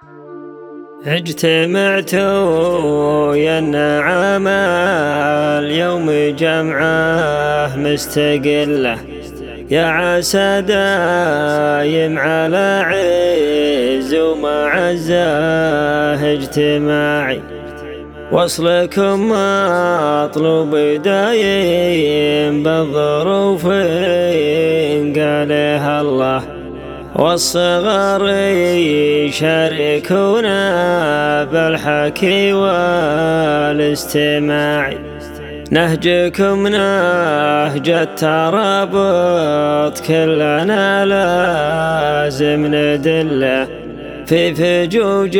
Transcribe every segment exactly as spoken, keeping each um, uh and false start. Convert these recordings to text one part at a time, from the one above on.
اجتمعتوا يا النعم اليوم جمعه مستقله، يا عسى دايم على عز ومعزه اجتماعي. وصلكم مطلوب دايم بالظروف قالها الله، والصغار يشاركونا بالحكي والاستماع. نهجكم نهج الترابط كلنا لازم ندله، في فجوج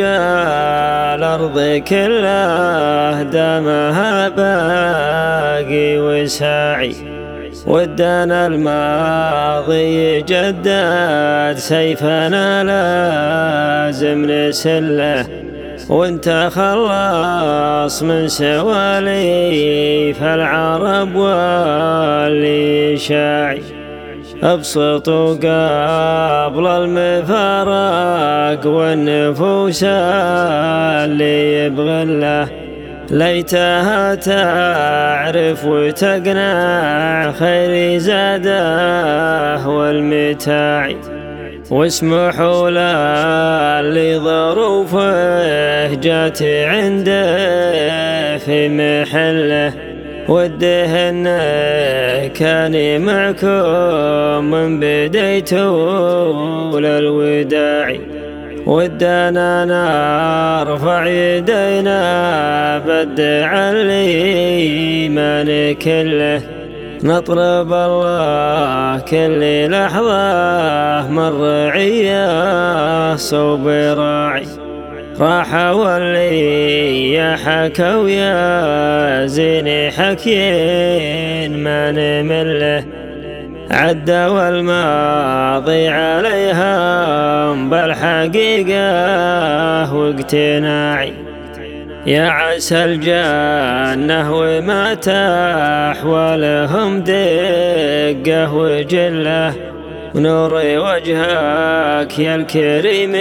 الأرض كله دامها باقي وساعي. ودنا الماضي يجدد سيفنا لازم نسله، وانت خلص من سواليف العرب واللي شاعي. ابسطوا قبل المفارق والنفوس اللي يبغله، ليتها تعرف وتقنع خير زاده والمتاع. واسمحوا للي ظروفه جات عنده في محله، وده انه كان معكم من بديتوا للوداع. ودنا نرفع يدينا بدع الإيمان كله، نطلب الله كل لحظة من رعية صوب راعي. راح واللي يا حكوا يا زين حكين ما نمله، عدى والماضي عليهم بالحقيقة واقتناعي. يا عسى الجنة وما تحولهم دقة وجلة، ونور وجهك يا الكريم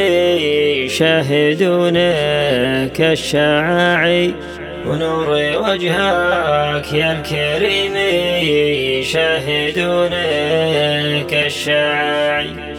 يشاهدونك الشعاعي. ونور وجهك يا الكريم يشاهدونك الشعاعي.